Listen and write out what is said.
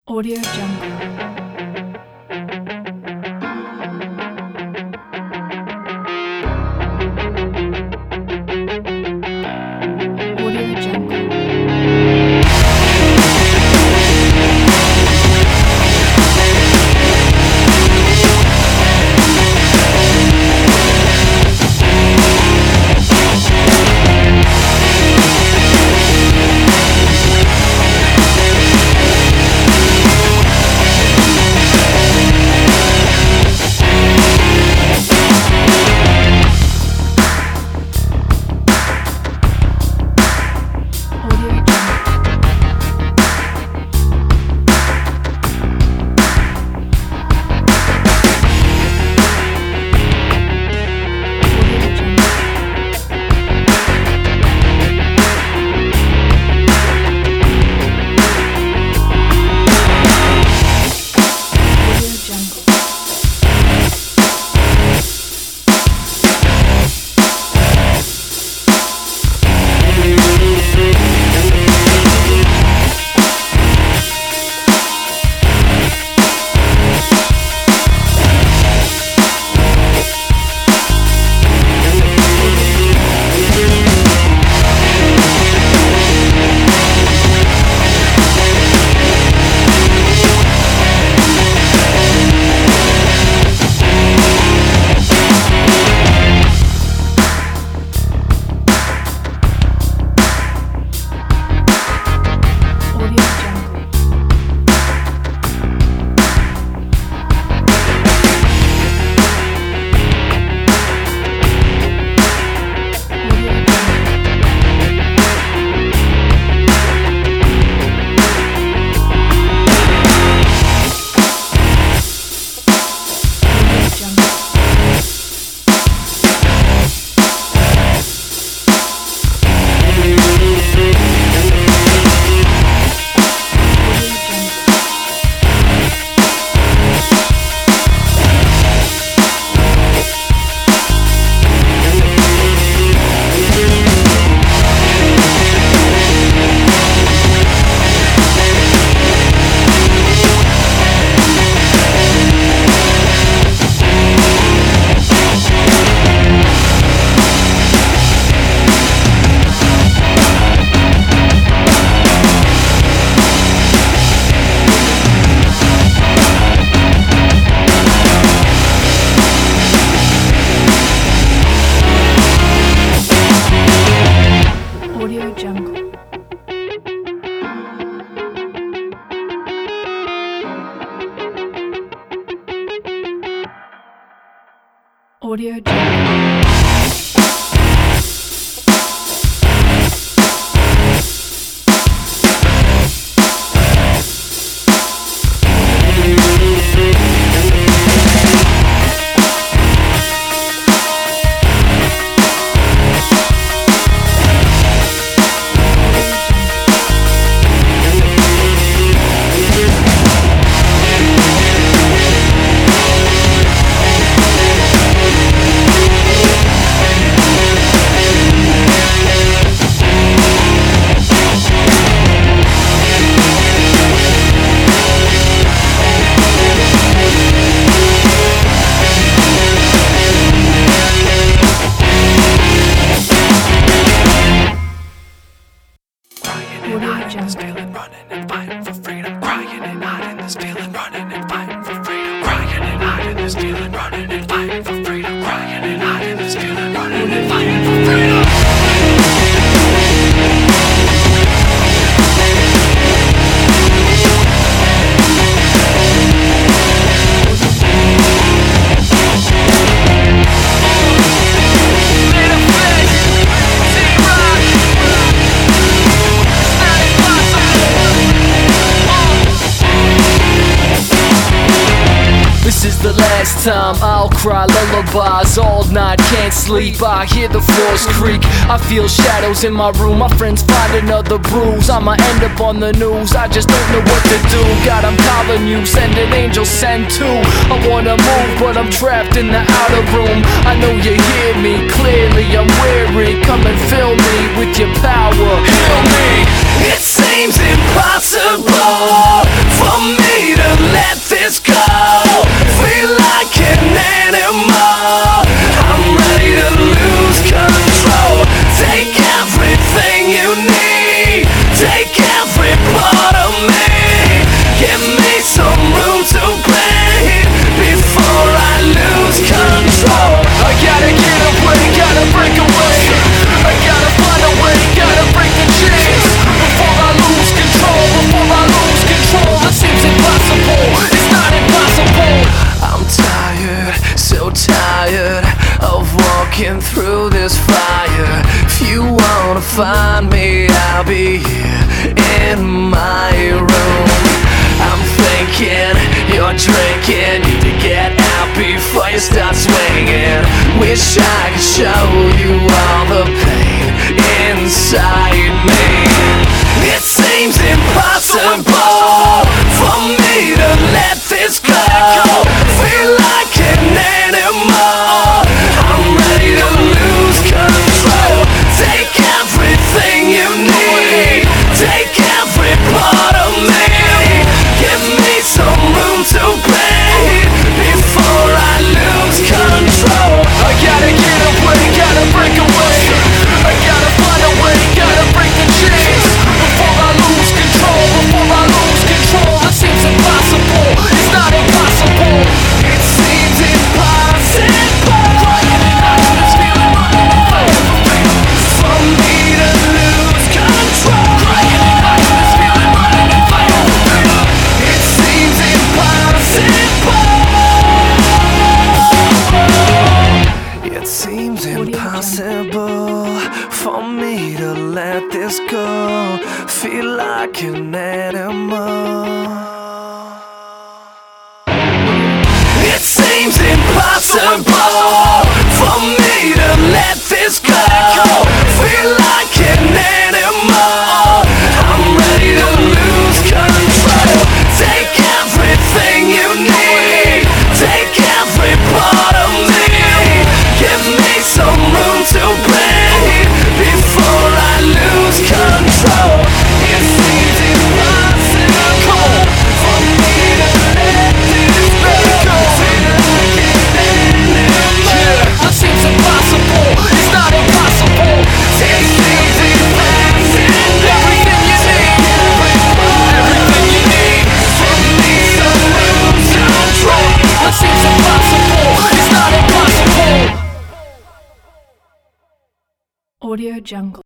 Audio Jungle. Audio Jungle. Audio Jungle. Audio Jungle. Feeling, running and fighting for freedom, crying and hiding this feeling, running and fighting for freedom, crying and hiding this feeling, running and fighting for freedom, crying and hiding this feeling, running and fighting for freedom. This is the last time I'll cry lullabies all night, can't sleep, I hear the floors creak, I feel shadows in my room, my friends find another bruise, I'ma end up on the news, I just don't know what to do, God I'm calling you, send an angel, send two, I wanna move but I'm trapped in the outer room, I know you hear me clearly, I'm weary, come and fill me with your power, heal me, it seems impossible for me. more drinking. Need to get out before you start swinging. Wish I could show you all the pain inside me. It seems impossible for me to let this go. Feel like an animal, I'm ready to lose control. Take everything you need, take every part of me. Give me some room to breathe before I lose control. I gotta get away, gotta break away. I gotta find a way, gotta break the chains before I lose control, before I lose control. It seems impossible, it's not impossible. It seems impossible for me to lose control. It seems impossible. It seems impossible for me to let this go. Feel like an animal. It seems impossible for me to let this go. Feel like an animal, I'm ready to lose control. Take everything you need, take every part of me. Give me some room to breathe before I lose control. It seems impossible for me to let this go. Yeah, it seems impossible, it's not impossible. It seems impossible. Everything you need, everything you need. Give me some room to control. It seems impossible, it's not impossible. Audio Jungle.